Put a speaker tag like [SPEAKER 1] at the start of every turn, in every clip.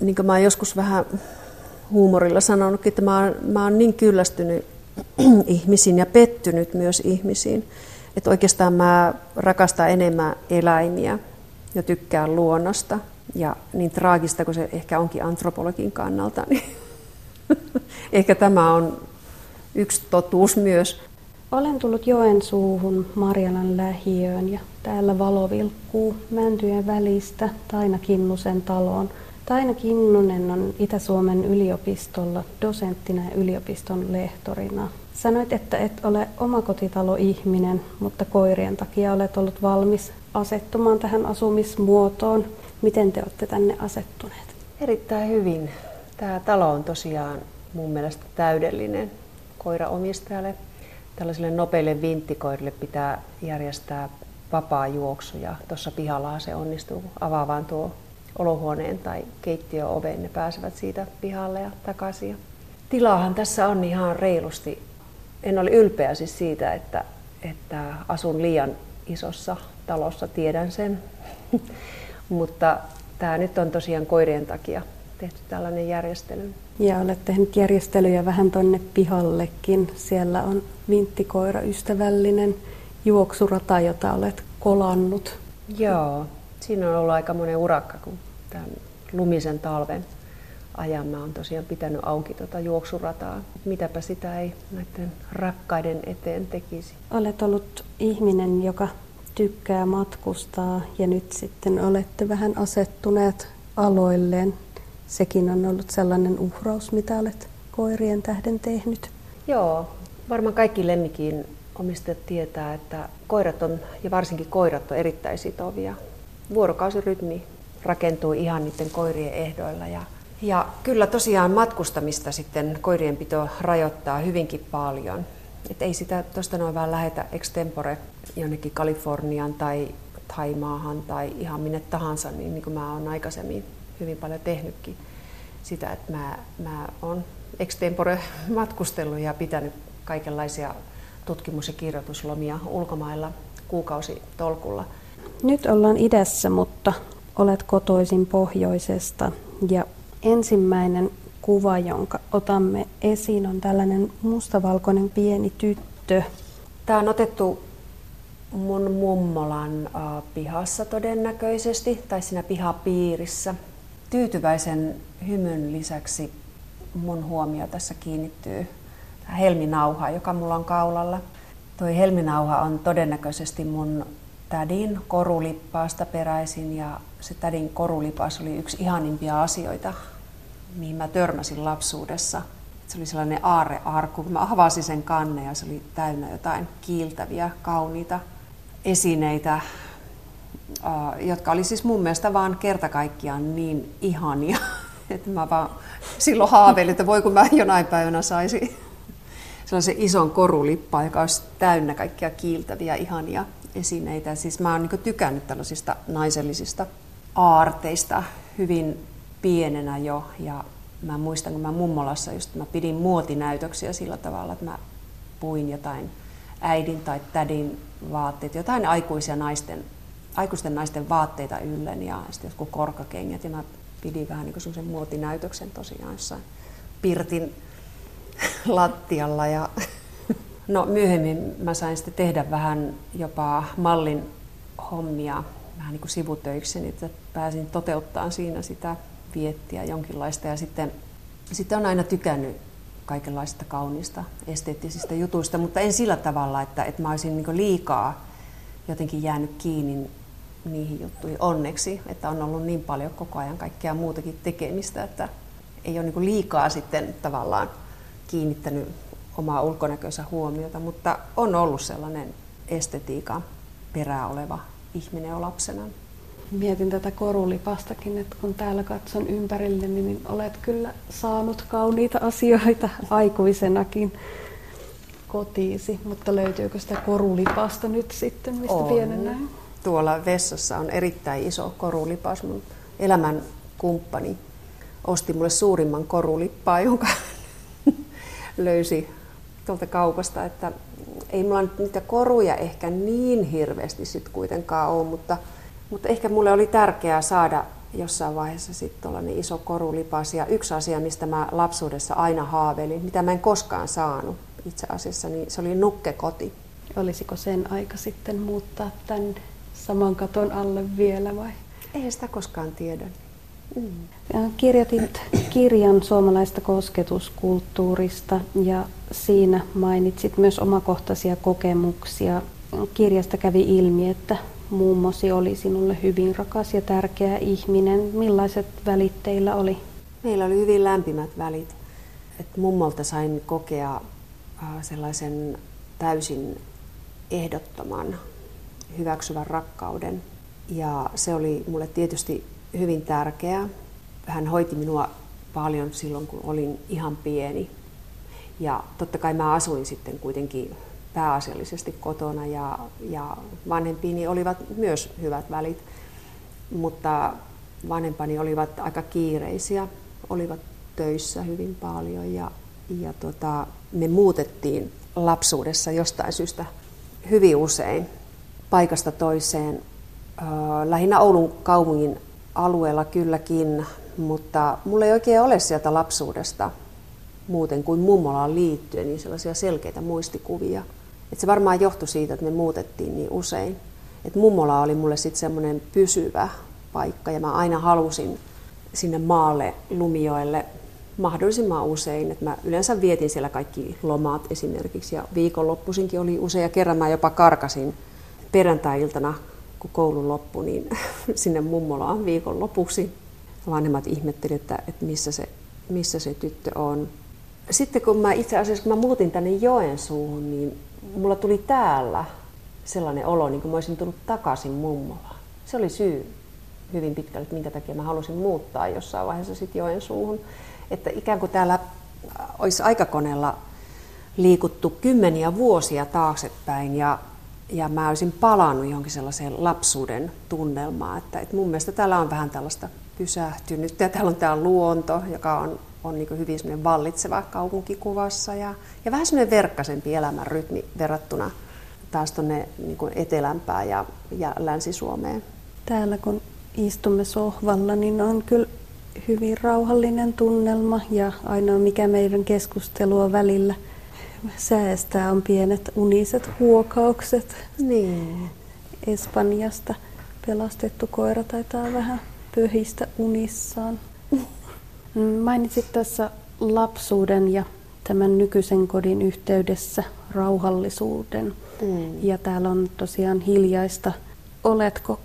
[SPEAKER 1] niin kuin mä oon joskus vähän huumorilla sanonutkin, että mä oon niin kyllästynyt ihmisiin ja pettynyt myös ihmisiin, että oikeastaan mä rakastan enemmän eläimiä ja tykkään luonnosta. Ja niin traagista kuin se ehkä onkin antropologin kannalta, niin ehkä tämä on yksi totuus myös.
[SPEAKER 2] Olen tullut Joensuuhun Marjalan lähiöön ja täällä valo vilkkuu mäntyjen välistä Taina Kinnusen taloon. Taina Kinnunen on Itä-Suomen yliopistolla dosenttina ja yliopiston lehtorina. Sanoit, että et ole omakotitaloihminen, mutta koirien takia olet ollut valmis asettumaan tähän asumismuotoon. Miten te olette tänne asettuneet?
[SPEAKER 1] Erittäin hyvin. Tämä talo on tosiaan mun mielestä täydellinen koiraomistajalle. Tällaisille nopeille vinttikoirille pitää järjestää vapaa juoksu ja tuossa pihallahan se onnistuu avaavaan tuo olohuoneen tai keittiöoven. Ne pääsevät siitä pihalle ja takaisin. Tilaahan tässä on ihan reilusti. En ole ylpeä siis siitä, että asun liian isossa talossa, tiedän sen. Mutta tämä nyt on tosiaan koirien takia tehty tällainen järjestely.
[SPEAKER 2] Ja olet tehnyt järjestelyjä vähän tonne pihallekin. Siellä on vinttikoiraystävällinen juoksurata, jota olet kolannut.
[SPEAKER 1] Joo, siinä on ollut aika monen urakka, kun tämän lumisen talven ajan mä oon tosiaan pitänyt auki tuota juoksurataa. Mitäpä sitä ei näiden rakkaiden eteen tekisi.
[SPEAKER 2] Olet ollut ihminen, joka tykkää matkustaa ja nyt sitten olette vähän asettuneet aloilleen. Sekin on ollut sellainen uhraus, mitä olet koirien tähden tehnyt.
[SPEAKER 1] Joo, varmaan kaikki lemmikin omistajat tietää, että koirat on, ja varsinkin koirat on erittäin sitovia. Vuorokausirytmi rakentuu ihan niiden koirien ehdoilla. Ja kyllä tosiaan matkustamista sitten koirien pito rajoittaa hyvinkin paljon. Et ei sitä tuosta noin vaan lähetä extempore jonnekin Kaliforniaan tai Thaimaahan tai ihan minne tahansa, niin kuin mä oon aikaisemmin hyvin paljon tehnytkin sitä, että mä oon extempore matkustellut ja pitänyt kaikenlaisia tutkimus- ja kirjoituslomia ulkomailla kuukausitolkulla.
[SPEAKER 2] Nyt ollaan idässä, mutta olet kotoisin pohjoisesta ja ensimmäinen kuva, jonka otamme esiin, on tällainen mustavalkoinen pieni tyttö.
[SPEAKER 1] Tämä on otettu mun mummolan pihassa todennäköisesti, tai siinä pihapiirissä. Tyytyväisen hymyn lisäksi mun huomio tässä kiinnittyy helminauhaan, joka mulla on kaulalla. Tuo helminauha on todennäköisesti mun tädin korulippaasta peräisin, ja se tädin korulipas oli yksi ihanimpia asioita, mihin mä törmäsin lapsuudessa. Se oli sellainen aarrearkku, kun mä avasin sen kannen ja se oli täynnä jotain kiiltäviä, kauniita esineitä, jotka oli siis mun mielestä vaan kerta kaikkiaan niin ihania, että mä vaan silloin haaveilin, että voi kun mä jonain päivänä saisin sellaisen ison korulippaan, joka olisi täynnä kaikkia kiiltäviä, ihania esineitä. Siis mä oon niin tykännyt tällaisista naisellisista aarteista hyvin pienenä jo. Ja mä muistan, kun mä mummolassa just mä pidin muotinäytöksiä sillä tavalla, että mä puin jotain äidin tai tädin vaatteet, jotain aikuisten naisten vaatteita yllen ja sitten jotkut korkakengät. Ja mä pidin vähän niin kuin semmoisen muotinäytöksen tosiaan jossain pirtin lattialla. Ja no, myöhemmin mä sain sitten tehdä vähän jopa mallin hommia vähän niin kuin sivutöiksi, että pääsin toteuttamaan siinä sitä viettiä jonkinlaista. Ja sitten on aina tykännyt kaikenlaista kaunista esteettisistä jutuista, mutta en sillä tavalla, että mä olisin niin liikaa jotenkin jäänyt kiinni niihin juttuihin onneksi, että on ollut niin paljon koko ajan kaikkea muutakin tekemistä, että ei ole niin liikaa sitten tavallaan kiinnittänyt omaa ulkonäkönsä huomiota, mutta on ollut sellainen estetiikan perää oleva ihminen jo lapsena.
[SPEAKER 2] Mietin tätä korulipastakin, että kun täällä katson ympärille, niin olet kyllä saanut kauniita asioita aikuisenakin kotiisi, mutta löytyykö sitä korulipasta nyt sitten, mistä pienen näin?
[SPEAKER 1] Tuolla vessassa on erittäin iso korulipas. Mun elämän kumppani osti mulle suurimman korulippaa, jonka löysi tuolta kaupasta, että ei mulla nyt niitä koruja ehkä niin hirveästi sit kuitenkaan ole, mutta ehkä mulle oli tärkeää saada jossain vaiheessa sitten tuollainen iso korulipas. Ja yksi asia, mistä mä lapsuudessa aina haaveilin, mitä mä en koskaan saanut itse asiassa, niin se oli nukkekoti.
[SPEAKER 2] Olisiko sen aika sitten muuttaa tämän saman katon alle vielä vai?
[SPEAKER 1] Ei sitä koskaan tiedä.
[SPEAKER 2] Kirjoitit kirjan suomalaista kosketuskulttuurista ja siinä mainitsit myös omakohtaisia kokemuksia. Kirjasta kävi ilmi, että mummosi oli sinulle hyvin rakas ja tärkeä ihminen. Millaiset välit teillä oli?
[SPEAKER 1] Meillä oli hyvin lämpimät välit. Mummolta sain kokea sellaisen täysin ehdottoman, hyväksyvän rakkauden. Ja se oli mulle tietysti hyvin tärkeää. Hän hoiti minua paljon silloin, kun olin ihan pieni. Ja totta kai mä asuin sitten kuitenkin pääasiallisesti kotona ja vanhempiini olivat myös hyvät välit. Mutta vanhempani olivat aika kiireisiä, olivat töissä hyvin paljon ja me muutettiin lapsuudessa jostain syystä hyvin usein paikasta toiseen. Lähinnä Oulun kaupungin alueella kylläkin, mutta mulla ei oikein ole sieltä lapsuudesta muuten kuin mummolaan liittyen niin sellaisia selkeitä muistikuvia. Et se varmaan johtui siitä, että me muutettiin niin usein. Et mummola oli mulle sitten semmoinen pysyvä paikka ja mä aina halusin sinne maalle Lumijoelle mahdollisimman usein. Et mä yleensä vietin siellä kaikki lomat esimerkiksi ja viikonloppuisinkin oli usein ja kerran mä jopa karkasin perjantai-iltana, kun koulu loppui, niin sinne mummolaan viikonlopuksi. Vanhemmat ihmettelivät, että missä se tyttö on. Sitten kun mä muutin tänne Joensuuhun, niin mulla tuli täällä sellainen olo, niin kuin mä olisin tullut takaisin mummolaan. Se oli syy hyvin pitkälle, että minkä takia mä halusin muuttaa jossain vaiheessa sitten Joensuuhun. Että ikään kuin täällä olisi aikakoneella liikuttu kymmeniä vuosia taaksepäin ja mä olisin palannut johonkin sellaiseen lapsuuden tunnelmaan. Että mun mielestä täällä on vähän tällaista pysähtynyt ja täällä on tämä luonto, joka on niin kuin hyvin semmoinen vallitseva kaupunkikuvassa ja vähän semmoinen verkkaisempi elämän rytmi verrattuna taas tuonne niin kuin etelämpään ja Länsi-Suomeen.
[SPEAKER 2] Täällä kun istumme sohvalla, niin on kyllä hyvin rauhallinen tunnelma ja ainoa mikä meidän keskustelua välillä säästää on pienet uniset huokaukset.
[SPEAKER 1] Niin.
[SPEAKER 2] Espanjasta pelastettu koira taitaa vähän pöhistä unissaan. Mainitsit tässä lapsuuden ja tämän nykyisen kodin yhteydessä rauhallisuuden. Ja täällä on tosiaan hiljaista. Oletko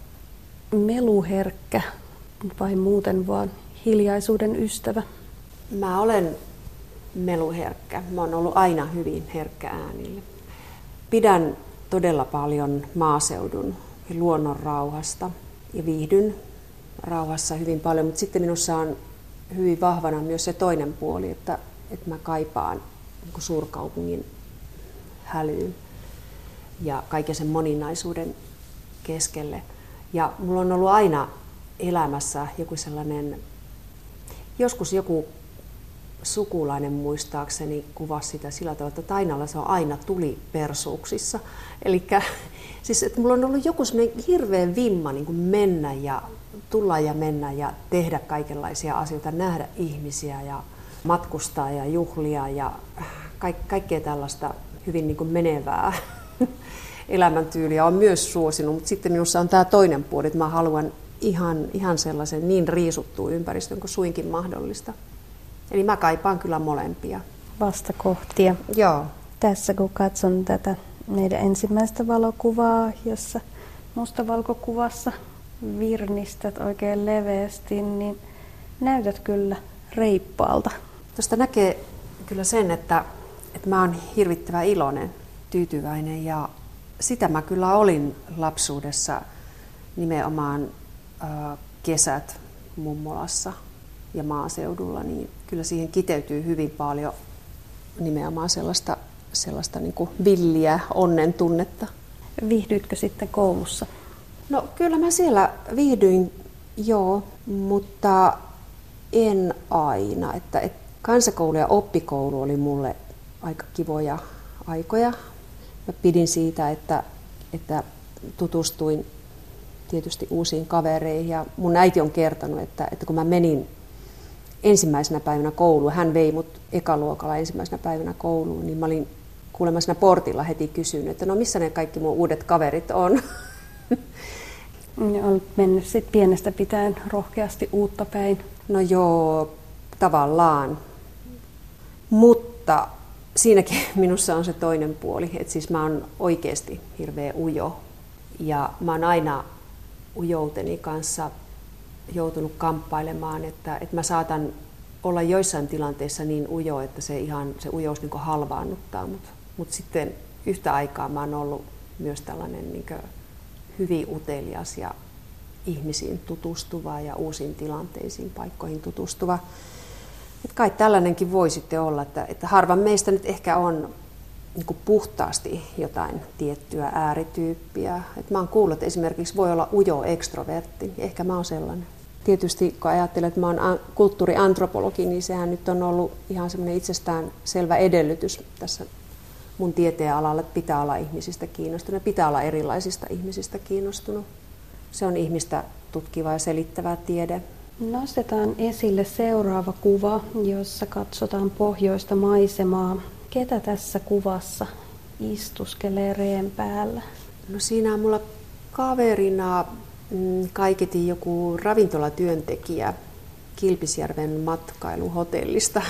[SPEAKER 2] meluherkkä vai muuten vaan hiljaisuuden ystävä?
[SPEAKER 1] Mä olen meluherkkä. Mä oon ollut aina hyvin herkkä äänille. Pidän todella paljon maaseudun ja luonnon rauhasta ja viihdyn rauhassa hyvin paljon, mutta sitten minussa on hyvin vahvana myös se toinen puoli, että mä kaipaan niin kuin suurkaupungin hälyyn ja kaiken sen moninaisuuden keskelle. Ja mulla on ollut aina elämässä joku sellainen, joskus joku sukulainen muistaakseni kuvasi sitä sillä tavalla, että Tainalla se on aina tuli persuuksissa. Elikkä siis, että mulla on ollut joku sellainen hirveän vimma niin kuin mennä ja tulla ja mennä ja tehdä kaikenlaisia asioita, nähdä ihmisiä ja matkustaa ja juhlia ja kaikkea tällaista hyvin niin kuin menevää elämäntyyliä on myös suosinut, mutta sitten minussa on tämä toinen puoli, että mä haluan ihan sellaisen niin riisuttua ympäristön kuin suinkin mahdollista. Eli mä kaipaan kyllä molempia.
[SPEAKER 2] Vastakohtia.
[SPEAKER 1] Joo.
[SPEAKER 2] Tässä kun katson tätä meidän ensimmäistä valokuvaa, jossa mustavalkokuvassa virnistät oikein leveästi, niin näytät kyllä reippaalta.
[SPEAKER 1] Tuosta näkee kyllä sen, että mä oon hirvittävän iloinen, tyytyväinen ja sitä mä kyllä olin lapsuudessa nimenomaan kesät mummolassa ja maaseudulla, niin kyllä siihen kiteytyy hyvin paljon nimenomaan sellaista niin kuin villiä onnen tunnetta.
[SPEAKER 2] Viihdyitkö sitten koulussa?
[SPEAKER 1] No kyllä mä siellä viihdyin, joo, mutta en aina. Että kansakoulu ja oppikoulu oli mulle aika kivoja aikoja. Mä pidin siitä, että tutustuin tietysti uusiin kavereihin. Ja mun äiti on kertonut, että kun mä menin ensimmäisenä päivänä kouluun, hän vei mut ekaluokalla ensimmäisenä päivänä kouluun, niin mä olin kuulemma siinä portilla heti kysynyt, että no missä ne kaikki mun uudet kaverit on?
[SPEAKER 2] Olet mennyt sitten pienestä pitäen rohkeasti uutta päin.
[SPEAKER 1] No joo, tavallaan. Mutta siinäkin minussa on se toinen puoli, että siis mä oon oikeasti hirveän ujo. Ja mä oon aina ujouteni kanssa joutunut kamppailemaan, että mä saatan olla joissain tilanteissa niin ujo, että se ujous niin kuin halvaannuttaa. Mutta sitten yhtä aikaa mä oon ollut myös tällainen niin kuin hyvin utelias ja ihmisiin tutustuva ja uusiin tilanteisiin, paikkoihin tutustuva. Et kai tällainenkin voi sitten olla, että harva meistä nyt ehkä on niin kuin puhtaasti jotain tiettyä äärityyppiä. Et mä oon kuullut, että esimerkiksi voi olla ujo ekstrovertti, ehkä mä oon sellainen. Tietysti kun ajattelen, että mä oon kulttuuriantropologi, niin sehän nyt on ollut ihan semmoinen itsestään selvä edellytys tässä mun tieteen alalla, että pitää olla ihmisistä kiinnostunut, pitää olla erilaisista ihmisistä kiinnostunut. Se on ihmistä tutkiva ja selittävä tiede.
[SPEAKER 2] Nostetaan esille seuraava kuva, jossa katsotaan pohjoista maisemaa. Ketä tässä kuvassa istuskelee reen päällä?
[SPEAKER 1] No siinä on mulla kaverina kaiketi joku ravintolatyöntekijä Kilpisjärven matkailuhotellista.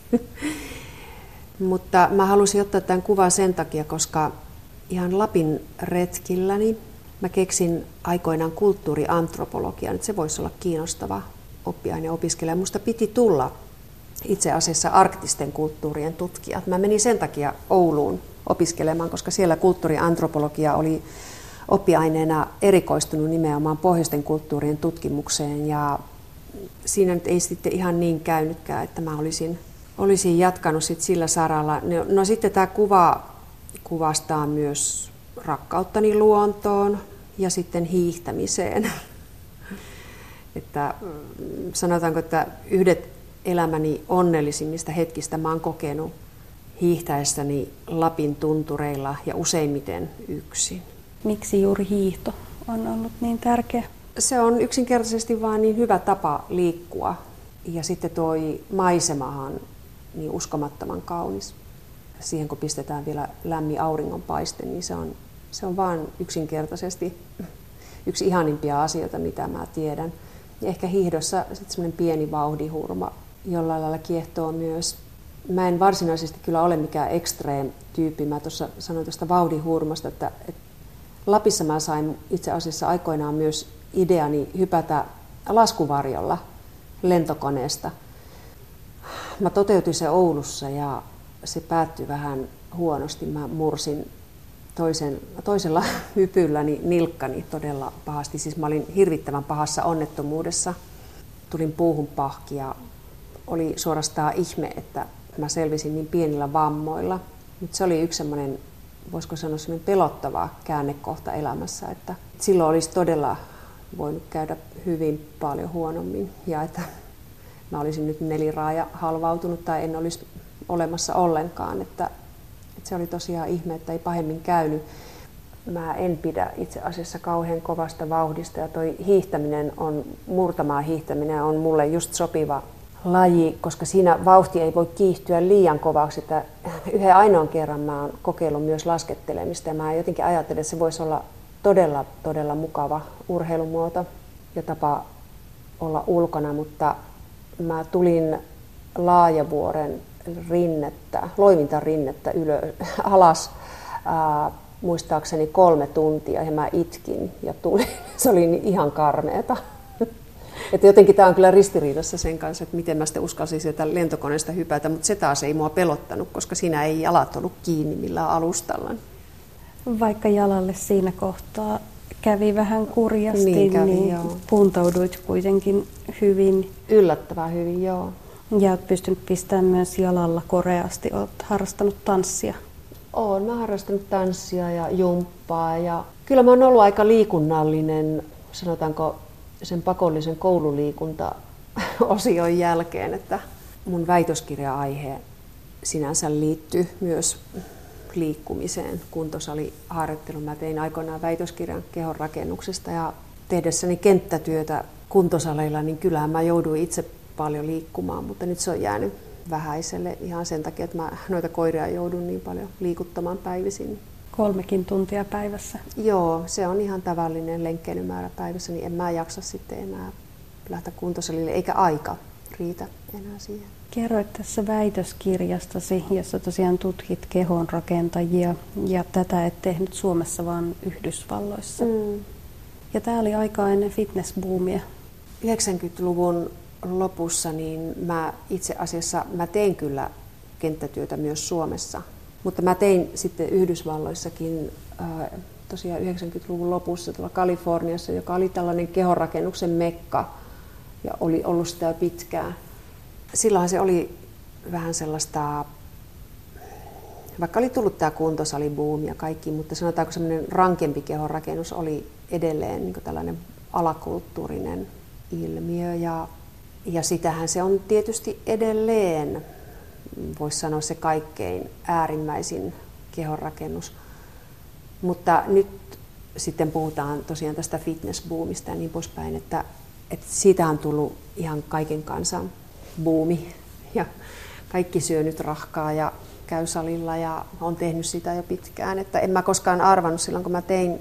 [SPEAKER 1] Mutta mä halusin ottaa tämän kuvan sen takia, koska ihan Lapin retkilläni mä keksin aikoinaan kulttuuriantropologian, että se voisi olla kiinnostava oppiaine opiskella. Musta piti tulla itse asiassa arktisten kulttuurien tutkija. Mä menin sen takia Ouluun opiskelemaan, koska siellä kulttuuriantropologia oli oppiaineena erikoistunut nimenomaan pohjoisten kulttuurien tutkimukseen. Ja siinä nyt ei sitten ihan niin käynytkään, että mä olisin jatkanut sit sillä saralla. No sitten tämä kuva kuvastaa myös rakkauttani luontoon ja sitten hiihtämiseen. Että sanotaanko, että yhdet elämäni onnellisimmista hetkistä mä oon kokenut hiihtäessäni Lapin tuntureilla ja useimmiten yksin.
[SPEAKER 2] Miksi juuri hiihto on ollut niin tärkeä?
[SPEAKER 1] Se on yksinkertaisesti vaan niin hyvä tapa liikkua. Ja sitten tuo maisemahan niin uskomattoman kaunis. Siihen kun pistetään vielä lämmin auringonpaiste, niin se on vaan yksinkertaisesti yksi ihanimpia asioita, mitä mä tiedän. Ja ehkä hiihdossa sitten semmoinen pieni vauhdihurma jollain lailla kiehtoo myös. Mä en varsinaisesti kyllä ole mikään extreme-tyyppi. Mä tuossa sanoin tuosta vauhdihurmasta, että Lapissa mä sain itse asiassa aikoinaan myös ideani hypätä laskuvarjolla lentokoneesta. Mä toteutin se Oulussa ja se päättyi vähän huonosti. Mä mursin toisella hypylläni nilkkani todella pahasti. Siis mä olin hirvittävän pahassa onnettomuudessa. Tulin puuhun pahki ja oli suorastaan ihme, että mä selvisin niin pienillä vammoilla. Mutta se oli yksi semmoinen, voisiko sanoa semmoinen pelottava käännekohta elämässä, että silloin olisi todella voinut käydä hyvin paljon huonommin ja että mä olisin nyt neliraaja halvautunut tai en olisi olemassa ollenkaan, että se oli tosiaan ihme, että ei pahemmin käynyt. Mä en pidä itse asiassa kauhean kovasta vauhdista ja toi murtamaa hiihtäminen on mulle just sopiva laji, koska siinä vauhti ei voi kiihtyä liian kovaksi. Että yhden ainoan kerran mä oon kokeillut myös laskettelemista ja mä jotenkin ajattelin, että se voisi olla todella, todella mukava urheilumuoto ja tapa olla ulkona, mutta mä tulin Laajavuoren loivinta rinnettä alas muistaakseni 3 tuntia ja mä itkin ja tulin. Se oli ihan karmeeta. Että jotenkin tämä on kyllä ristiriidassa sen kanssa, että miten mä sitten uskalsin sieltä lentokoneesta hypätä, mutta se taas ei mua pelottanut, koska siinä ei jalat ollut kiinni millään alustalla.
[SPEAKER 2] Vaikka jalalle siinä kohtaa kävi vähän kurjasti, niin puntauduit kuitenkin hyvin.
[SPEAKER 1] Yllättävän hyvin, joo.
[SPEAKER 2] Ja olet pystynyt pistämään myös jalalla koreasti. Olet harrastanut tanssia.
[SPEAKER 1] Olen mä harrastanut tanssia ja jumppaa. Ja kyllä mä oon ollut aika liikunnallinen, sanotaanko sen pakollisen koululiikunta-osion jälkeen. Että mun väitöskirja-aihe sinänsä liittyy myös liikkumiseen, kuntosaliharjoitteluun. Mä tein aikoinaan väitöskirjan kehonrakennuksesta ja tehdessäni kenttätyötä kuntosaleilla, niin kyllähän mä jouduin itse paljon liikkumaan, mutta nyt se on jäänyt vähäiselle ihan sen takia, että mä noita koiria joudun niin paljon liikuttamaan päivisin.
[SPEAKER 2] 3 tuntia päivässä?
[SPEAKER 1] Joo, se on ihan tavallinen lenkkeilymäärä päivässä, niin en mä jaksa sitten enää lähteä kuntosalille, eikä aika riitä enää siihen.
[SPEAKER 2] Kerroit tässä väitöskirjastasi, jossa tosiaan tutkit kehonrakentajia, ja tätä et tehnyt Suomessa, vaan Yhdysvalloissa. Ja tämä oli aikaa ennen fitnessboomia.
[SPEAKER 1] 90-luvun lopussa niin mä itse asiassa tein kyllä kenttätyötä myös Suomessa, mutta mä tein sitten Yhdysvalloissakin tosiaan 90-luvun lopussa tuolla Kaliforniassa, joka oli tällainen kehonrakennuksen mekka ja oli ollut sitä jo pitkään. Silloin se oli vähän sellaista, vaikka oli tullut tämä kuntosalibuumi ja kaikki, mutta sanotaanko semmoinen rankempi kehonrakennus oli edelleen niin kuin tällainen alakulttuurinen ilmiö ja sitähän se on tietysti edelleen, voisi sanoa se kaikkein äärimmäisin kehonrakennus. Mutta nyt sitten puhutaan tosiaan tästä fitnessboomista ja niin poispäin, että siitä on tullut ihan kaiken kansan buumi ja kaikki syö nyt rahkaa ja käy salilla ja on tehnyt sitä jo pitkään. Että en mä koskaan arvannut silloin, kun mä tein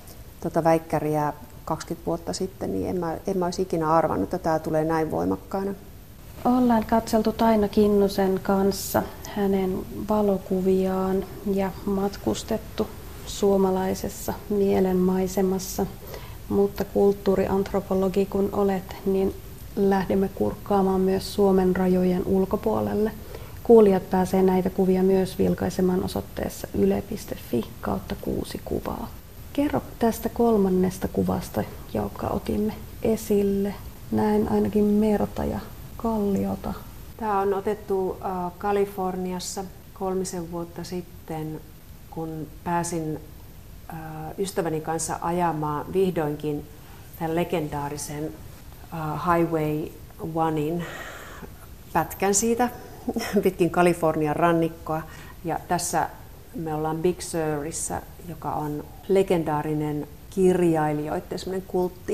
[SPEAKER 1] väikkäriä 20 vuotta sitten, niin en mä olisi ikinä arvannut, että tämä tulee näin voimakkaana.
[SPEAKER 2] Ollaan katseltu Taina Kinnusen kanssa hänen valokuviaan ja matkustettu suomalaisessa mielenmaisemassa, mutta kulttuuriantropologi kun olet, niin lähdemme kurkkaamaan myös Suomen rajojen ulkopuolelle. Kuulijat pääsee näitä kuvia myös vilkaisemaan osoitteessa yle.fi/6 kuvaa. Kerro tästä 3. kuvasta, joka otimme esille. Näen ainakin merta ja kalliota.
[SPEAKER 1] Tämä on otettu Kaliforniassa 3 vuotta sitten, kun pääsin ystäväni kanssa ajamaan vihdoinkin tämän legendaarisen Highway 1:in pätkän siitä pitkin Kalifornian rannikkoa. Ja tässä me ollaan Big Surissa, joka on legendaarinen kirjailijoiden semmoinen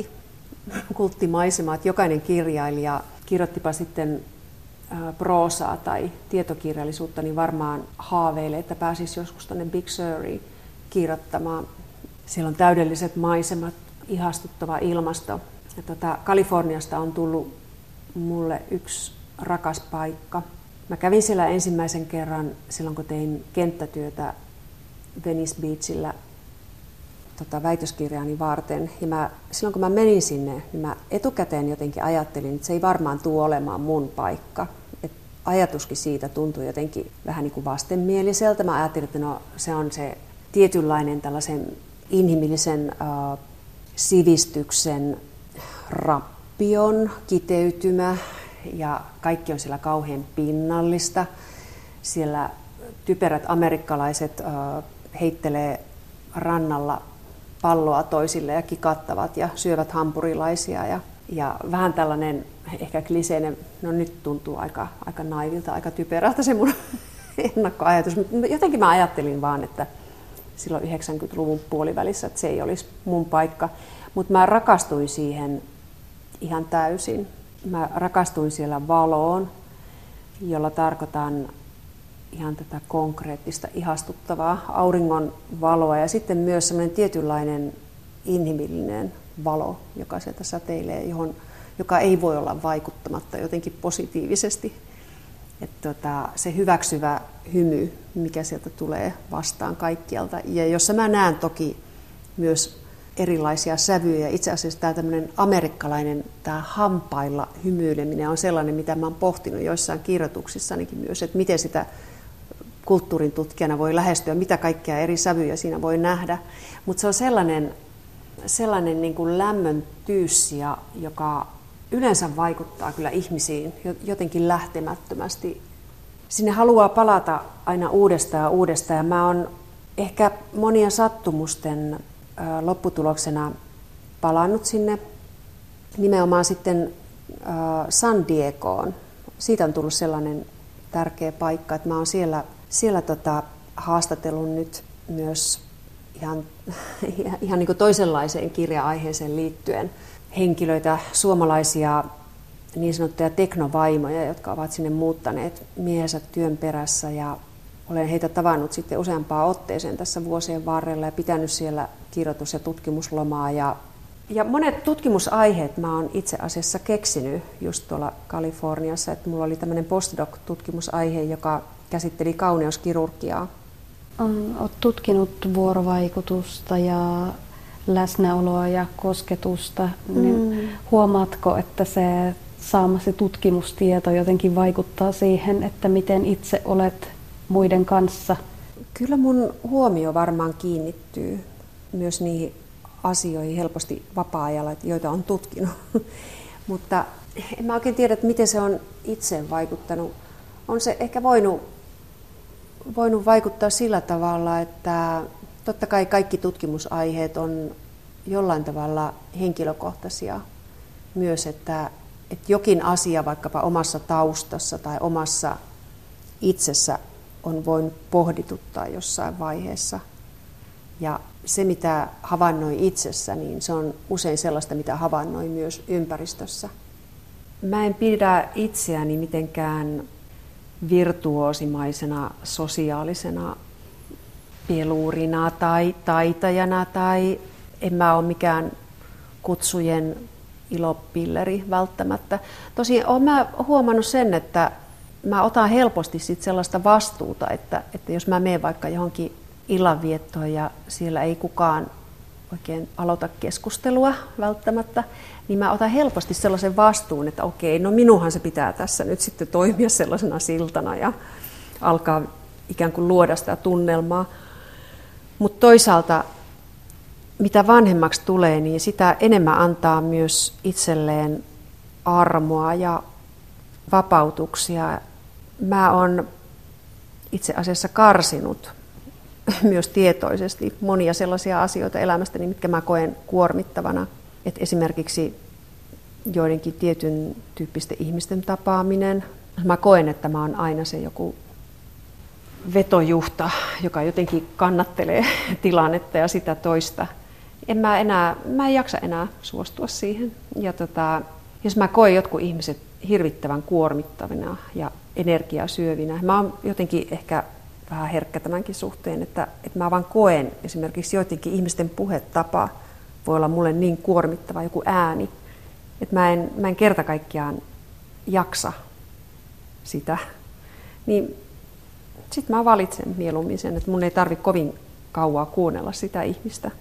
[SPEAKER 1] kulttimaisema, että jokainen kirjailija kirjoittipa sitten proosaa tai tietokirjallisuutta, niin varmaan haaveilee, että pääsisi joskus tuonne Big Suriin kirjoittamaan. Siellä on täydelliset maisemat, ihastuttava ilmasto. Ja Kaliforniasta on tullut mulle yksi rakas paikka. Mä kävin siellä ensimmäisen kerran silloin, kun tein kenttätyötä Venice Beachillä väitöskirjaani varten. Ja silloin kun mä menin sinne, niin mä etukäteen jotenkin ajattelin, että se ei varmaan tule olemaan mun paikka. Et ajatuskin siitä tuntui jotenkin vähän niin kuin vastenmieliseltä. Mä ajattelin, että no, se on se tietynlainen tällaisen inhimillisen sivistyksen rappion kiteytymä ja kaikki on siellä kauhean pinnallista. Siellä typerät amerikkalaiset heittelee rannalla palloa toisille ja kikattavat ja syövät hampurilaisia ja vähän tällainen ehkä kliseinen, no nyt tuntuu aika naivilta, aika typerältä se mun ennakkoajatus, mutta jotenkin mä ajattelin vaan, että silloin 90-luvun puolivälissä, että se ei olisi mun paikka, mutta mä rakastuin siihen ihan täysin. Mä rakastuin siellä valoon, jolla tarkoitan ihan tätä konkreettista, ihastuttavaa auringon valoa ja sitten myös semmoinen tietynlainen inhimillinen valo, joka sieltä säteilee, joka ei voi olla vaikuttamatta jotenkin positiivisesti. Että se hyväksyvä hymy, mikä sieltä tulee vastaan kaikkialta. Ja jossa mä näen toki myös erilaisia sävyjä. Itse asiassa tämä tämmöinen amerikkalainen tämä hampailla hymyileminen on sellainen, mitä mä oon pohtinut joissain kirjoituksissanikin myös, että miten sitä kulttuurin tutkijana voi lähestyä, mitä kaikkea eri sävyjä siinä voi nähdä. Mutta se on sellainen niin kuin lämmön tyyssi, joka yleensä vaikuttaa kyllä ihmisiin jotenkin lähtemättömästi. Sinne haluaa palata aina uudestaan ja uudestaan. Ja mä oon ehkä monia sattumusten lopputuloksena palannut sinne nimenomaan sitten San Diegoon. Siitä on tullut sellainen tärkeä paikka, että mä oon siellä haastatellut nyt myös ihan niin kuin toisenlaiseen kirja-aiheeseen liittyen henkilöitä, suomalaisia niin sanottuja teknovaimoja, jotka ovat sinne muuttaneet miehensä työn perässä, ja olen heitä tavannut sitten useampaan otteeseen tässä vuosien varrella ja pitänyt siellä kirjoitus- ja tutkimuslomaa. Ja monet tutkimusaiheet mä oon itse asiassa keksinyt just tuolla Kaliforniassa, että mulla oli tämmöinen postdoc-tutkimusaihe, joka käsitteli kauneuskirurgiaa.
[SPEAKER 2] Olet tutkinut vuorovaikutusta ja läsnäoloa ja kosketusta, niin huomaatko, että se saamasi tutkimustieto jotenkin vaikuttaa siihen, että miten itse olet muiden kanssa?
[SPEAKER 1] Kyllä mun huomio varmaan kiinnittyy myös niihin asioihin helposti vapaa-ajalla, joita on tutkinut. Mutta en mä oikein tiedä, että miten se on itseen vaikuttanut. On se ehkä voinut vaikuttaa sillä tavalla, että totta kai kaikki tutkimusaiheet on jollain tavalla henkilökohtaisia myös, että jokin asia vaikkapa omassa taustassa tai omassa itsessä on voinut pohdituttaa jossain vaiheessa. Ja se, mitä havainnoi itsessä, niin se on usein sellaista, mitä havainnoi myös ympäristössä. Mä en pidä itseäni mitenkään virtuoosimaisena sosiaalisena pelurina tai taitajana, tai en mä ole mikään kutsujen ilopilleri välttämättä. Tosin olen mä huomannut sen, että mä otan helposti sit sellaista vastuuta, että jos mä menen vaikka johonkin illanviettoon ja siellä ei kukaan oikein aloita keskustelua välttämättä, niin mä otan helposti sellaisen vastuun, että okei, no minunhan se pitää tässä nyt sitten toimia sellaisena siltana ja alkaa ikään kuin luoda sitä tunnelmaa. Mutta toisaalta, mitä vanhemmaksi tulee, niin sitä enemmän antaa myös itselleen armoa ja vapautuksia. Mä oon itse asiassa karsinut myös tietoisesti monia sellaisia asioita elämästäni, mitkä mä koen kuormittavana. Et esimerkiksi joidenkin tietyn tyyppisten ihmisten tapaaminen. Mä koen, että mä oon aina se joku vetojuhta, joka jotenkin kannattelee tilannetta ja sitä toista. Mä en jaksa enää suostua siihen. Ja jos mä koen jotkut ihmiset hirvittävän kuormittavina ja energiaa syövinä, mä oon jotenkin ehkä vähän herkkä tämänkin suhteen, että mä vaan koen esimerkiksi joidenkin ihmisten puhetapa voi olla mulle niin kuormittava joku ääni, että mä en kerta kaikkiaan jaksa sitä. Niin sit mä valitsen mieluummin sen, että mun ei tarvitse kovin kauaa kuunnella sitä ihmistä.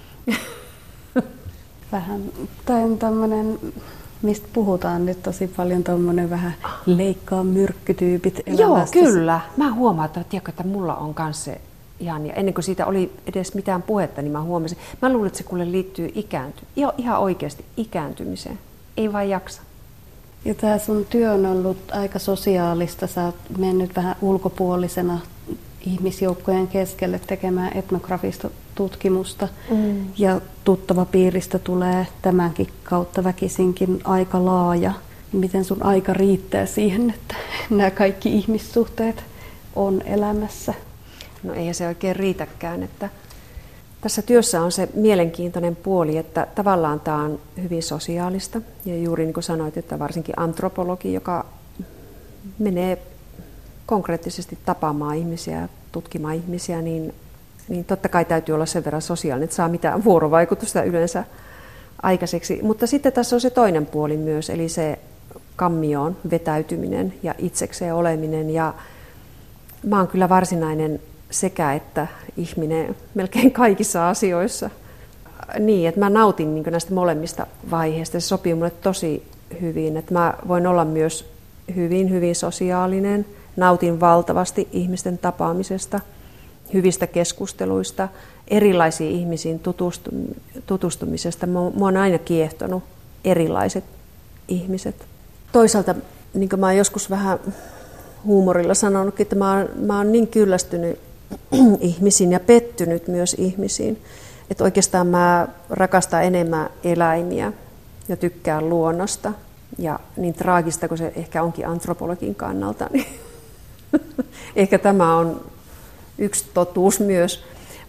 [SPEAKER 2] Vähän, tai on tämmöinen, mistä puhutaan nyt tosi paljon, tuommoinen vähän leikkaa myrkkytyypit elämästä.
[SPEAKER 1] Joo, kyllä. Mä huomaan, että mulla on kanssa se ihan, ja ennen kuin siitä oli edes mitään puhetta, niin mä huomasin. Mä luulen, että se kuule liittyy ihan oikeasti ikääntymiseen. Ei vaan jaksa.
[SPEAKER 2] Ja tämä sun työ on ollut aika sosiaalista. Sä oot mennyt vähän ulkopuolisena ihmisjoukkojen keskelle tekemään etnografista tutkimusta. Ja tuttava piiristä tulee tämänkin kautta väkisinkin aika laaja. Miten sun aika riittää siihen, että nämä kaikki ihmissuhteet on elämässä?
[SPEAKER 1] No eihän se oikein riitäkään. Että tässä työssä on se mielenkiintoinen puoli, että tavallaan tämä on hyvin sosiaalista. Ja juuri niin kuin sanoit, että varsinkin antropologi, joka menee konkreettisesti tapaamaan ihmisiä, tutkimaan ihmisiä, niin totta kai täytyy olla sen verran sosiaalinen, että saa mitään vuorovaikutusta yleensä aikaiseksi. Mutta sitten tässä on se toinen puoli myös, eli se kammioon vetäytyminen ja itsekseen oleminen. Ja mä oon kyllä varsinainen sekä että ihminen melkein kaikissa asioissa. Niin, että mä nautin niin näistä molemmista vaiheista. Se sopii mulle tosi hyvin, että mä voin olla myös hyvin sosiaalinen. Nautin valtavasti ihmisten tapaamisesta, hyvistä keskusteluista, erilaisiin ihmisiin tutustumisesta. Mua on aina kiehtonut erilaiset ihmiset. Toisaalta, niin kuin mä oon joskus vähän huumorilla sanonutkin, että mä oon niin kyllästynyt ihmisiin ja pettynyt myös ihmisiin, että oikeastaan mä rakastan enemmän eläimiä ja tykkään luonnosta. Ja niin traagista kuin se ehkä onkin antropologin kannalta, niin ehkä tämä on yksi totuus myös.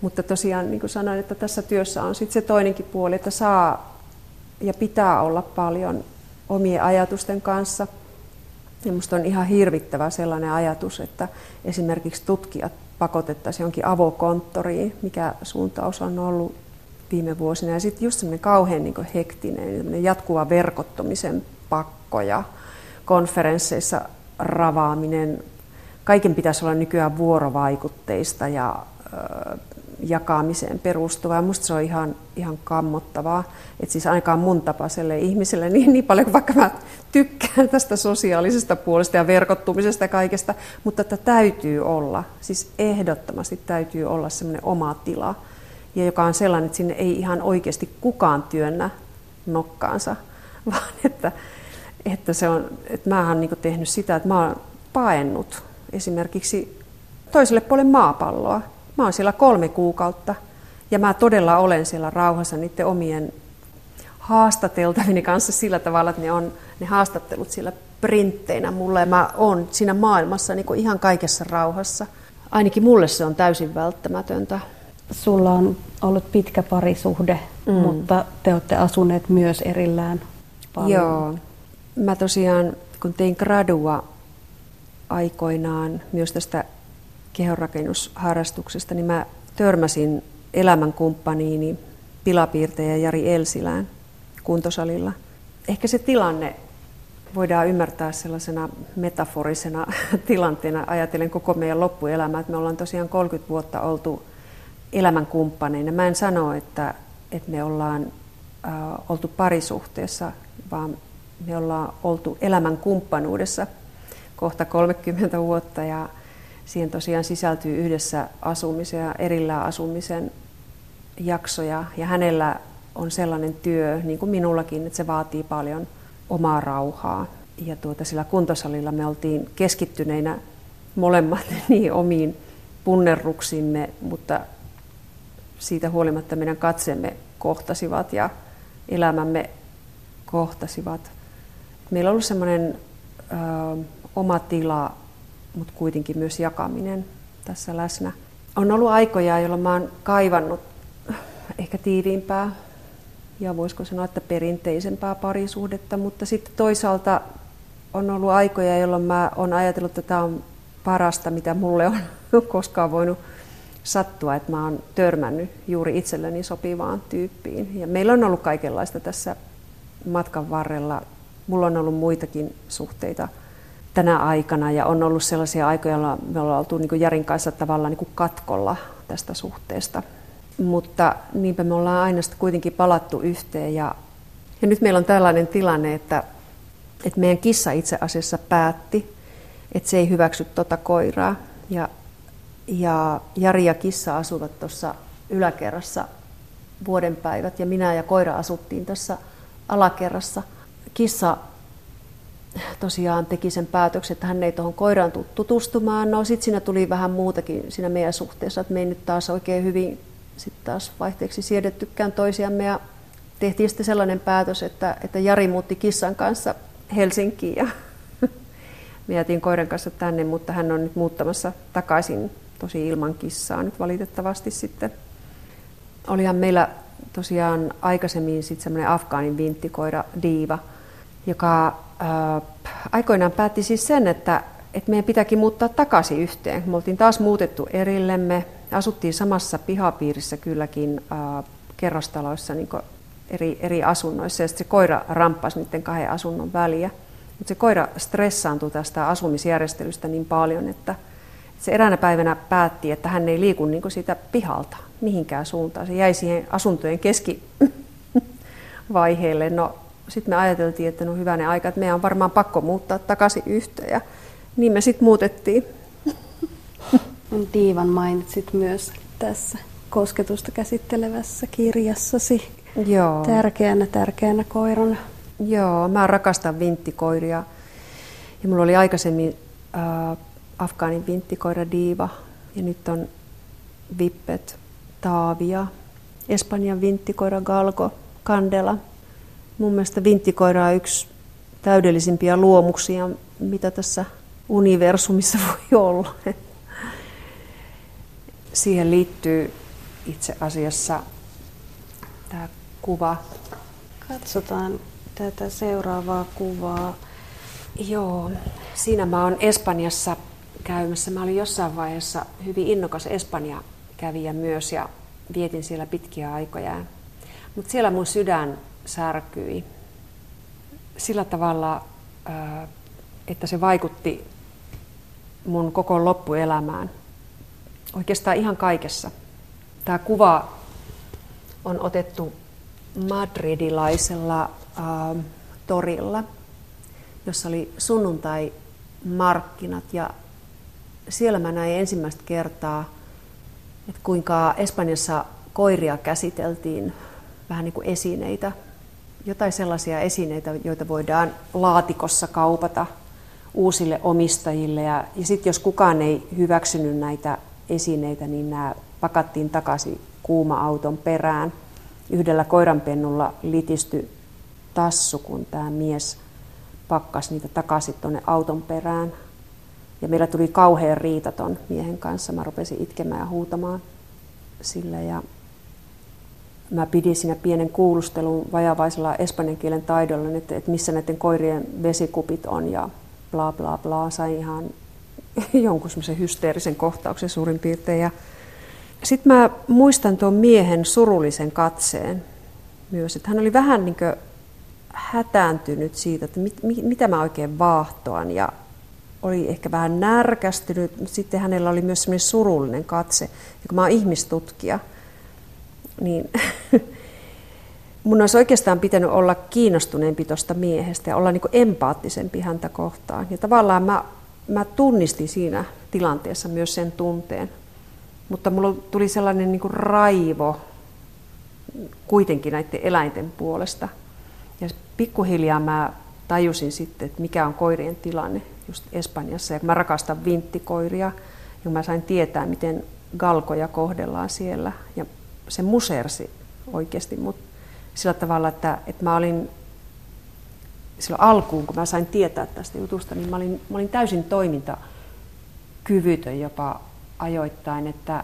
[SPEAKER 1] Mutta tosiaan niin kuin sanoin, että tässä työssä on sitten se toinenkin puoli, että saa ja pitää olla paljon omien ajatusten kanssa. Ja musta on ihan hirvittävä sellainen ajatus, että esimerkiksi tutkijat pakotettaisiin jonkin avokonttoriin, mikä suuntaus on ollut viime vuosina. Ja sitten just semmoinen kauhean niin kuin hektinen, jatkuva verkottumisen pakko ja konferensseissa ravaaminen. Kaiken pitäisi olla nykyään vuorovaikutteista ja jakamiseen perustuvaa. Minusta se on ihan kammottavaa. Että siis ainakaan mun tapaiselle ihmiselle niin paljon kuin vaikka mä tykkään tästä sosiaalisesta puolesta ja verkottumisesta ja kaikesta, mutta että täytyy olla, siis ehdottomasti täytyy olla semmoinen oma tila, ja joka on sellainen, että sinne ei ihan oikeasti kukaan työnnä nokkaansa, vaan että mä oon niinku tehnyt sitä, että mä oon paennut esimerkiksi toiselle puolelle maapalloa. Mä oon siellä 3 kuukautta ja mä todella olen siellä rauhassa niiden omien haastateltavini kanssa sillä tavalla, että ne haastattelut siellä printteinä mulle ja mä oon siinä maailmassa niin kuin ihan kaikessa rauhassa. Ainakin mulle se on täysin välttämätöntä.
[SPEAKER 2] Sulla on ollut pitkä parisuhde, mutta te olette asuneet myös erillään paljon.
[SPEAKER 1] Joo. Mä tosiaan, kun tein gradua aikoinaan myös tästä kehonrakennusharrastuksesta, niin mä törmäsin elämänkumppaniini pilapiirtäjä Jari Elsilään kuntosalilla. Ehkä se tilanne voidaan ymmärtää sellaisena metaforisena tilanteena, ajatellen koko meidän loppuelämää, että me ollaan tosiaan 30 vuotta oltu elämänkumppaneina. Mä en sano, että me ollaan oltu parisuhteessa, vaan me ollaan oltu elämänkumppanuudessa kohta 30 vuotta ja siihen tosiaan sisältyy yhdessä asumisen ja erillään asumisen jaksoja. Ja hänellä on sellainen työ, niin kuin minullakin, että se vaatii paljon omaa rauhaa. Ja sillä kuntosalilla me oltiin keskittyneinä molemmat niin omiin punnerruksimme, mutta siitä huolimatta meidän katseemme kohtasivat ja elämämme kohtasivat. Meillä on ollut semmoinen oma tila, mutta kuitenkin myös jakaminen tässä läsnä. On ollut aikoja, jolloin mä oon kaivannut ehkä tiiviimpää ja voisiko sanoa, että perinteisempää parisuhdetta, mutta sitten toisaalta on ollut aikoja, jolloin mä oon ajatellut, että tämä on parasta, mitä mulle on koskaan voinut sattua, että mä oon törmännyt juuri itselleni sopivaan tyyppiin. Ja meillä on ollut kaikenlaista tässä matkan varrella. Mulla on ollut muitakin suhteita tänä aikana ja on ollut sellaisia aikoja, joilla me ollaan oltu niin kuin Jarin kanssa tavallaan niin kuin katkolla tästä suhteesta. Mutta niinpä me ollaan aina sitten kuitenkin palattu yhteen ja nyt meillä on tällainen tilanne, että meidän kissa itse asiassa päätti, että se ei hyväksy koiraa. Ja Jari ja kissa asuvat tuossa yläkerrassa vuodenpäivät ja minä ja koira asuttiin tässä alakerrassa. Kissa tosiaan teki sen päätöksen, että hän ei tuohon koiraan tule tutustumaan. No sitten siinä tuli vähän muutakin siinä meidän suhteessa, että me ei nyt taas oikein hyvin sitten taas vaihteeksi siedettykään toisiamme ja tehtiin sitten sellainen päätös, että Jari muutti kissan kanssa Helsinkiin ja me jätin koiran kanssa tänne, mutta hän on nyt muuttamassa takaisin tosi ilman kissaa nyt valitettavasti sitten. Olihan meillä tosiaan aikaisemmin sitten semmoinen afgaanin vinttikoira Diva, joka aikoinaan päätti siis sen, että meidän pitääkin muuttaa takaisin yhteen. Me oltiin taas muutettu erillemme, asuttiin samassa pihapiirissä kylläkin kerrostaloissa niin eri asunnoissa ja sitten se koira ramppasi niiden 2 asunnon väliä. Mutta se koira stressaantui tästä asumisjärjestelystä niin paljon, että se eräänä päivänä päätti, että hän ei liiku niin kuin siitä pihalta mihinkään suuntaan. Se jäi siihen asuntojen keskivaiheelle. No, sitten me ajateltiin, että no hyvänen aika, että meidän on varmaan pakko muuttaa takaisin yhteen. Ja niin me sitten muutettiin.
[SPEAKER 2] Diivan mainitsit myös tässä kosketusta käsittelevässä kirjassasi.
[SPEAKER 1] Joo.
[SPEAKER 2] Tärkeänä koirana.
[SPEAKER 1] Joo, mä rakastan vinttikoiria. Ja mulla oli aikaisemmin afgaanin vinttikoira Diva ja nyt on Vippet, Taavia, Espanjan vinttikoira Galgo, Candela. Mun mielestä vinttikoira on yksi täydellisimpiä luomuksia, mitä tässä universumissa voi olla. Siihen liittyy itse asiassa tämä kuva.
[SPEAKER 2] Katsotaan tätä seuraavaa kuvaa.
[SPEAKER 1] Joo, siinä mä oon Espanjassa käymässä. Mä olin jossain vaiheessa hyvin innokas Espanja-kävijä myös ja vietin siellä pitkiä aikoja. Mutta siellä mun sydän särkyi sillä tavalla, että se vaikutti mun koko loppuelämään. Oikeastaan ihan kaikessa. Tämä kuva on otettu madridilaisella torilla, jossa oli sunnuntai-markkinat. Ja siellä mä näin ensimmäistä kertaa, että kuinka Espanjassa koiria käsiteltiin vähän niin kuin esineitä. Jotain sellaisia esineitä, joita voidaan laatikossa kaupata uusille omistajille. Ja sitten jos kukaan ei hyväksynyt näitä esineitä, niin nämä pakattiin takaisin kuuma-auton perään. Yhdellä koiranpennulla litistyi tassu, kun tämä mies pakkasi niitä takaisin tuonne auton perään. Ja meillä tuli kauhean riita ton miehen kanssa. Mä rupesin itkemään ja huutamaan sille. Ja mä pidin siinä pienen kuulustelun vajavaisella espanjan kielen taidolla, että missä näiden koirien vesikupit on ja bla bla bla. Sain ihan jonkun semmoisen hysteerisen kohtauksen suurin piirtein. Sitten mä muistan tuon miehen surullisen katseen myös, että hän oli vähän niin kuin hätääntynyt siitä, että mitä mä oikein vaahtoan, ja oli ehkä vähän närkästynyt, mutta sitten hänellä oli myös semmoinen surullinen katse. Ja kun mä oon ihmistutkija, niin mun olisi oikeastaan pitänyt olla kiinnostuneempi tuosta miehestä ja olla niin kuin empaattisempi häntä kohtaan. Ja tavallaan mä tunnistin siinä tilanteessa myös sen tunteen. Mutta mulla tuli sellainen niin kuin raivo kuitenkin näiden eläinten puolesta. Ja pikkuhiljaa mä tajusin sitten, että mikä on koirien tilanne just Espanjassa. Ja kun mä rakastan vinttikoiria, ja mä sain tietää, miten galkoja kohdellaan siellä. Ja se musersi oikeasti mut sillä tavalla, että mä olin silloin alkuun, kun mä sain tietää tästä jutusta, niin mä olin täysin toimintakyvytön jopa ajoittain, että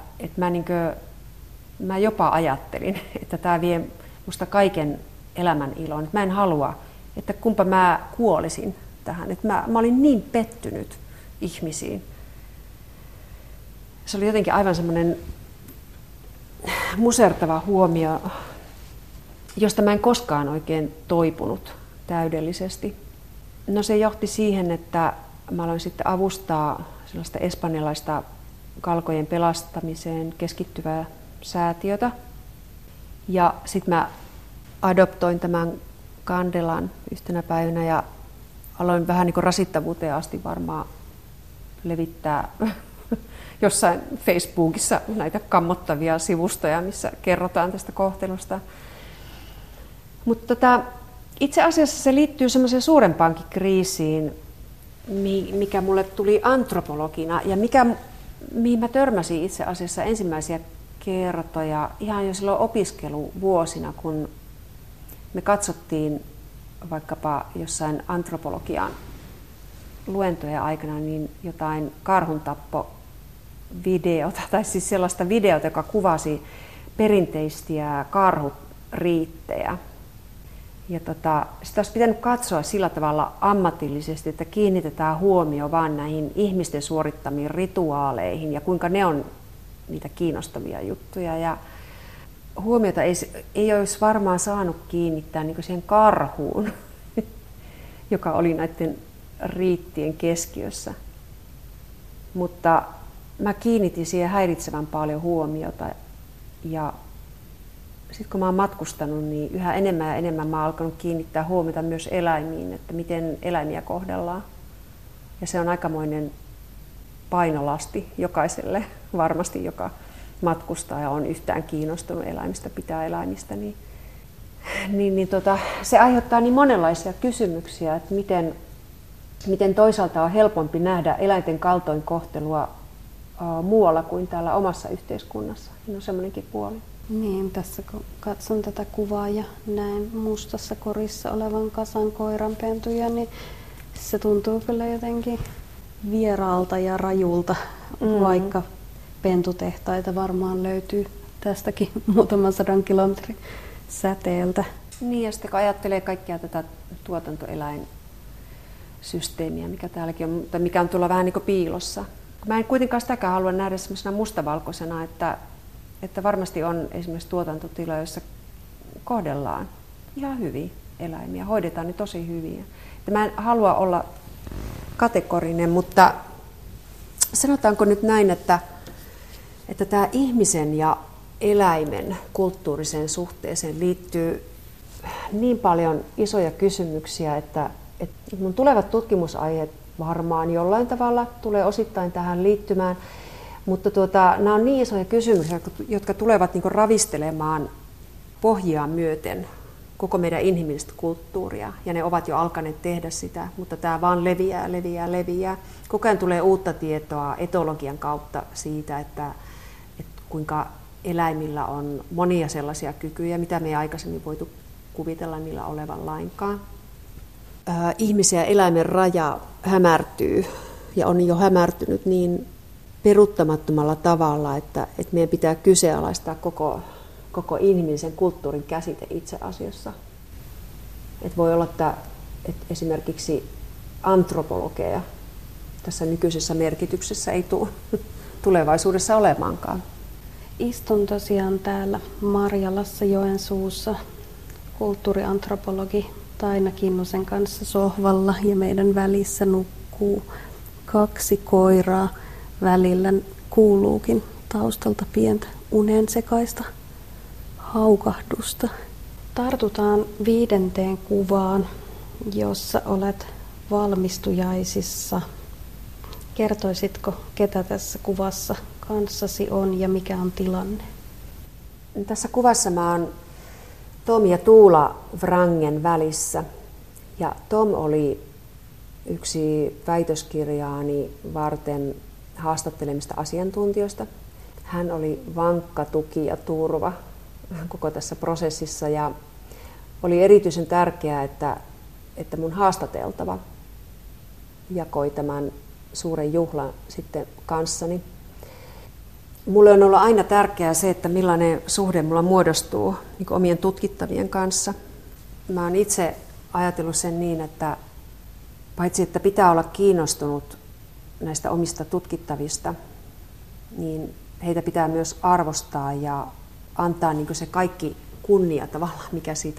[SPEAKER 1] mä jopa ajattelin, että tämä vie musta kaiken elämän ilon. Että mä en halua, että kumpa mä kuolisin tähän. Että mä olin niin pettynyt ihmisiin. Se oli jotenkin aivan semmoinen musertava huomio, josta mä en koskaan oikein toipunut täydellisesti. No se johti siihen, että mä aloin sitten avustaa sellaista espanjalaista galkojen pelastamiseen keskittyvää säätiötä. Ja sitten mä adoptoin tämän Candelan yhtenä päivänä ja aloin vähän niin kuin rasittavuuteen asti varmaan levittää jossain Facebookissa näitä kammottavia sivustoja, missä kerrotaan tästä kohtelusta. Mutta itse asiassa se liittyy semmoiseen suurempaankin kriisiin, mikä mulle tuli antropologina ja mihin mä törmäsin itse asiassa ensimmäisiä kertoja ihan jo silloin opiskeluvuosina, kun me katsottiin vaikkapa jossain antropologian luentojen aikana niin jotain karhuntappovideota, tai siis sellaista videota, joka kuvasi perinteisiä karhuriittejä. Ja sitä olisi pitänyt katsoa sillä tavalla ammatillisesti, että kiinnitetään huomio vain näihin ihmisten suorittamiin rituaaleihin ja kuinka ne on niitä kiinnostavia juttuja. Ja huomiota ei olisi varmaan saanut kiinnittää niin kuin siihen karhuun, joka oli näiden riittien keskiössä. Mutta mä kiinnitin siihen häiritsevän paljon huomiota. Ja sitten kun mä oon matkustanut, niin yhä enemmän ja enemmän mä oon alkanut kiinnittää huomiota myös eläimiin, että miten eläimiä kohdellaan. Ja se on aikamoinen painolasti jokaiselle varmasti, joka matkustaa ja on yhtään kiinnostunut eläimistä, pitää eläimistä. Se aiheuttaa niin monenlaisia kysymyksiä, että miten toisaalta on helpompi nähdä eläinten kaltoinkohtelua muualla kuin täällä omassa yhteiskunnassa. Siinä on semmoinenkin puoli.
[SPEAKER 2] Niin, tässä kun katson tätä kuvaa ja näen mustassa korissa olevan kasan koiranpentuja, niin se tuntuu kyllä jotenkin vieraalta ja rajulta, vaikka pentutehtaita varmaan löytyy tästäkin muutaman 100 kilometrin säteeltä.
[SPEAKER 1] Niin, ja sitten kun ajattelee kaikkia tätä tuotantoeläinsysteemiä, mikä täälläkin on, mutta mikä on tuolla vähän niin kuin piilossa. Mä en kuitenkaan sitäkään halua nähdä semmoisena mustavalkoisena, että varmasti on esimerkiksi tuotantotiloja, joissa kohdellaan ihan hyvin eläimiä, hoidetaan ne tosi hyvin. Mä en halua olla kategorinen, mutta sanotaanko nyt näin, että tämä ihmisen ja eläimen kulttuuriseen suhteeseen liittyy niin paljon isoja kysymyksiä, että mun tulevat tutkimusaiheet varmaan jollain tavalla tulee osittain tähän liittymään, mutta nämä on niin isoja kysymyksiä, jotka tulevat niin kuin ravistelemaan pohjaa myöten koko meidän inhimillistä kulttuuria, ja ne ovat jo alkaneet tehdä sitä, mutta tämä vaan leviää. Koko ajan tulee uutta tietoa etologian kautta siitä, että kuinka eläimillä on monia sellaisia kykyjä, mitä me ei aikaisemmin voitu kuvitella niillä olevan lainkaan. Ihmisen ja eläimen raja hämärtyy ja on jo hämärtynyt niin peruuttamattomalla tavalla, että meidän pitää kyseenalaistaa koko inhimillisen kulttuurin käsite itse asiassa. Et voi olla, että esimerkiksi antropologeja tässä nykyisessä merkityksessä ei tule tulevaisuudessa olemaankaan.
[SPEAKER 2] Istun tosiaan täällä Marjalassa Joensuussa kulttuuriantropologi Taina Kinnusen kanssa sohvalla, ja meidän välissä nukkuu 2 koiraa. Välillä kuuluukin taustalta pientä unen sekaista haukahdusta. Tartutaan 5. kuvaan, jossa olet valmistujaisissa. Kertoisitko, ketä tässä kuvassa kanssasi on ja mikä on tilanne?
[SPEAKER 1] Tässä kuvassa mä oon Tom ja Tuula Wrangen välissä. Ja Tom oli yksi väitöskirjaani varten haastattelemista asiantuntijoista. Hän oli vankka tuki ja turva koko tässä prosessissa, ja oli erityisen tärkeää, että mun haastateltava jakoi tämän suuren juhlan sitten kanssani. Mulle on ollut aina tärkeää se, että millainen suhde mulla muodostuu niin omien tutkittavien kanssa. Mä oon itse ajatellut sen niin, että paitsi että pitää olla kiinnostunut näistä omista tutkittavista, niin heitä pitää myös arvostaa ja antaa niin se kaikki kunnia tavallaan,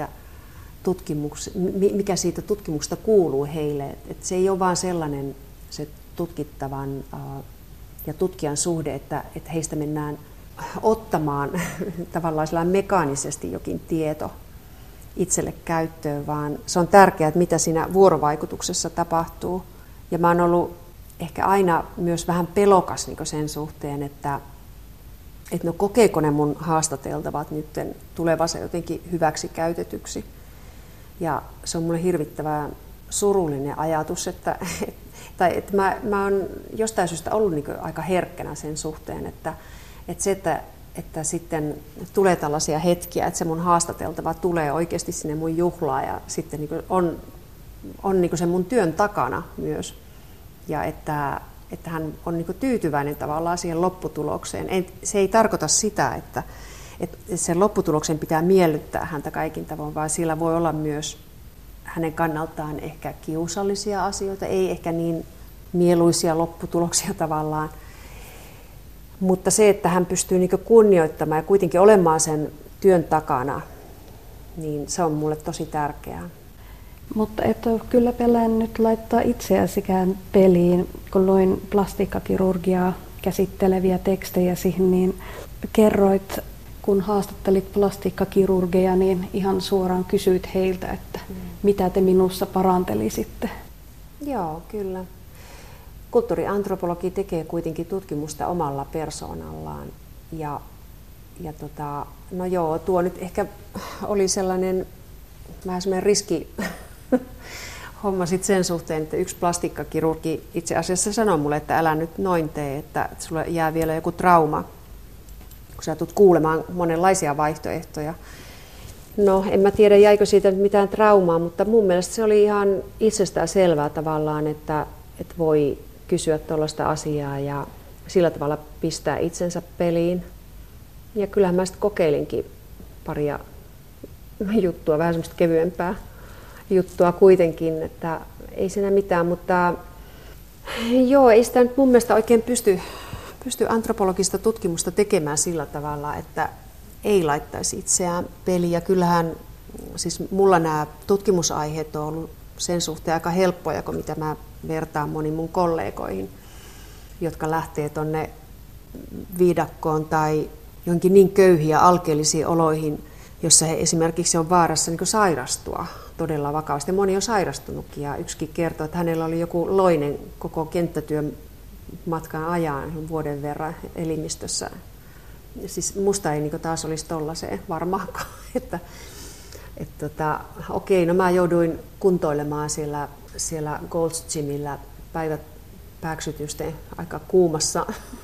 [SPEAKER 1] mikä siitä tutkimuksesta kuuluu heille. Et se ei ole vain sellainen se tutkittavan ja tutkijan suhde, että heistä mennään ottamaan tavallaan mekaanisesti jokin tieto itselle käyttöön, vaan se on tärkeää, että mitä siinä vuorovaikutuksessa tapahtuu. Ja mä oon ollut ehkä aina myös vähän pelokas niin sen suhteen, että no kokeeko ne mun haastateltavat nyt tulevansa jotenkin hyväksi käytetyksi. Ja se on mulle hirvittävän surullinen ajatus, että mä oon jostain syystä ollut niin aika herkkänä sen suhteen, että sitten tulee tällaisia hetkiä, että se mun haastateltava tulee oikeasti sinne mun juhlaan ja sitten niin on niin se mun työn takana myös. Ja että hän on niin tyytyväinen tavallaan siihen lopputulokseen. Se ei tarkoita sitä, että sen lopputuloksen pitää miellyttää häntä kaikin tavoin, vaan sillä voi olla myös hänen kannaltaan ehkä kiusallisia asioita, ei ehkä niin mieluisia lopputuloksia tavallaan. Mutta se, että hän pystyy niin kunnioittamaan ja kuitenkin olemaan sen työn takana, niin se on mulle tosi tärkeää.
[SPEAKER 2] Mutta et ole kyllä pelännyt laittaa itseäsikään peliin, kun luin plastiikkakirurgiaa käsitteleviä tekstejä siihen, niin kerroit, kun haastattelit plastiikkakirurgeja, niin ihan suoraan kysyit heiltä, että mitä te minussa parantelisitte. Joo,
[SPEAKER 1] kyllä. Kulttuuriantropologi tekee kuitenkin tutkimusta omalla persoonallaan. No joo, tuo nyt ehkä oli sellainen vähän semmoinen riski homma sit sen suhteen, että yksi plastiikkakirurgi itse asiassa sanoi mulle, että älä nyt noin tee, että sulle jää vielä joku trauma, kun sä tulet kuulemaan monenlaisia vaihtoehtoja. No, en mä tiedä, jäikö siitä mitään traumaa, mutta mun mielestä se oli ihan itsestään selvää tavallaan, että voi kysyä tuollaista asiaa ja sillä tavalla pistää itsensä peliin. Ja kyllähän mä sitten kokeilinkin paria juttua, vähän semmoista kevyempää juttua kuitenkin, että ei siinä mitään, mutta joo, ei sitä nyt mun mielestä oikein pysty antropologista tutkimusta tekemään sillä tavalla, että ei laittaisi itseään peliin. Ja kyllähän siis mulla nämä tutkimusaiheet on ollut sen suhteen aika helppoja, kuin mitä mä vertaan moniin mun kollegoihin, jotka lähtee tonne viidakkoon tai johonkin niin köyhiä alkeellisiin oloihin, jossa he esimerkiksi on vaarassa niin sairastua todella vakavasti. Moni on sairastunutkin ja yksikin kertoo, että hänellä oli joku loinen koko kenttätyön matkan ajan vuoden verran elimistössä. Siis musta ei niin taas olisi tollaiseen varmaankaan. Okei, no mä jouduin kuntoilemaan siellä Gold's Gymillä päivät pääksytysten aika kuumassa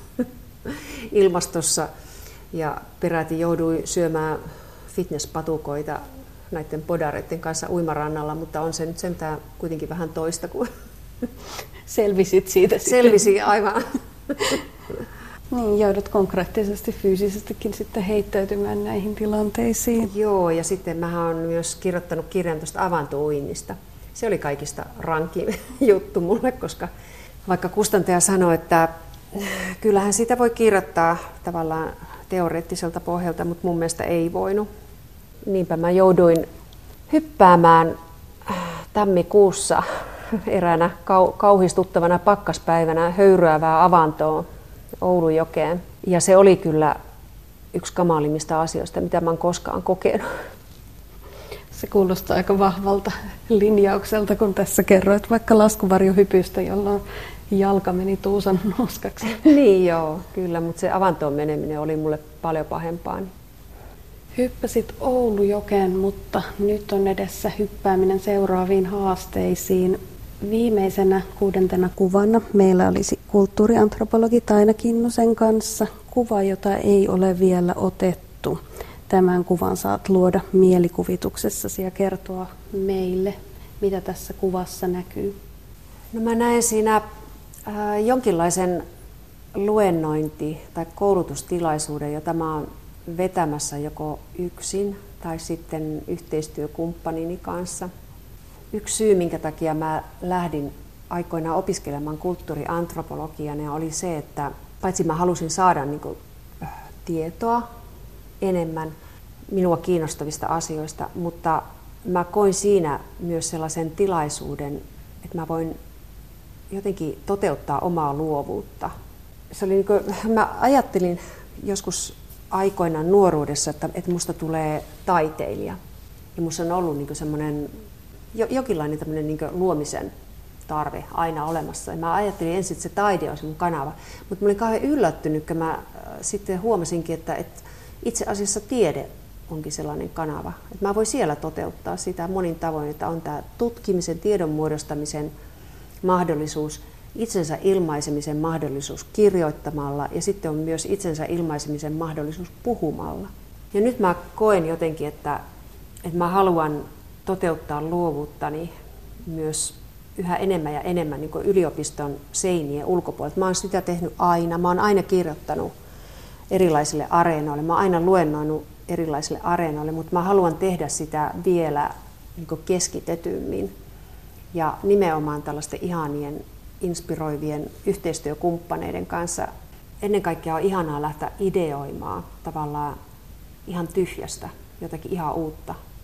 [SPEAKER 1] ilmastossa ja peräti jouduin syömään fitnesspatukoita näiden podareiden kanssa uimarannalla, mutta on se nyt sentään kuitenkin vähän toista kuin
[SPEAKER 2] selvisit siitä sitten.
[SPEAKER 1] Selvisin aivan.
[SPEAKER 2] Niin, joudut konkreettisesti, fyysisestikin sitten heittäytymään näihin tilanteisiin.
[SPEAKER 1] Joo, ja sitten mä oon myös kirjoittanut kirjan tuosta avantouinnista. Se oli kaikista rankin juttu mulle, koska vaikka kustantaja sanoi, että kyllähän sitä voi kirjoittaa tavallaan teoreettiselta pohjalta, mutta mun mielestä ei voinut. Niinpä mä jouduin hyppäämään tammikuussa eräänä kauhistuttavana pakkaspäivänä höyryävää avantoon Oulujokeen. Ja se oli kyllä yksi kamalimmista asioista, mitä mä oon koskaan kokenut.
[SPEAKER 2] Se kuulostaa aika vahvalta linjaukselta, kun tässä kerroit vaikka laskuvarjohypystä, jolloin jalka meni tuusan nuskaksi.
[SPEAKER 1] Niin joo, kyllä, mutta se avantoon meneminen oli mulle paljon pahempaa.
[SPEAKER 2] Hyppäsit Oulujokeen, mutta nyt on edessä hyppääminen seuraaviin haasteisiin. Viimeisenä 6. kuvana meillä olisi kulttuuriantropologi Taina Kinnusen kanssa kuva, jota ei ole vielä otettu. Tämän kuvan saat luoda mielikuvituksessasi ja kertoa meille, mitä tässä kuvassa näkyy.
[SPEAKER 1] No mä näen siinä jonkinlaisen luennointi- tai koulutustilaisuuden, jota mä oon vetämässä joko yksin tai sitten yhteistyökumppanini kanssa. Yksi syy, minkä takia mä lähdin aikoinaan opiskelemaan kulttuuriantropologiaa, oli se, että paitsi mä halusin saada tietoa enemmän minua kiinnostavista asioista, mutta mä koin siinä myös sellaisen tilaisuuden, että mä voin jotenkin toteuttaa omaa luovuutta. Se oli mä ajattelin joskus aikoinaan nuoruudessa, että musta tulee taiteilija. Ja musta on ollut semmoinen jokinlainen tämmöinen luomisen tarve aina olemassa. Ja mä ajattelin ensin, että se taide olisi mun kanava. Mutta mä olin kauhean yllättynyt, kun mä sitten huomasinkin, että itse asiassa tiede onkin sellainen kanava. Että mä voin siellä toteuttaa sitä monin tavoin, että on tämä tutkimisen, tiedon muodostamisen mahdollisuus, itsensä ilmaisemisen mahdollisuus kirjoittamalla ja sitten on myös itsensä ilmaisemisen mahdollisuus puhumalla. Ja nyt mä koen jotenkin, että mä haluan toteuttaa luovuuttani myös yhä enemmän ja enemmän niin kuin yliopiston seinien ulkopuolella. Mä oon sitä tehnyt aina. Mä oon aina kirjoittanut erilaisille areenoille. Mä oon aina luennoinut erilaisille areenoille, mutta mä haluan tehdä sitä vielä niin kuin keskitetymmin. Ja nimenomaan tällaisten ihanien, inspiroivien yhteistyökumppaneiden kanssa. Ennen kaikkea on ihanaa lähteä ideoimaan tavallaan ihan tyhjästä jotakin ihan uutta.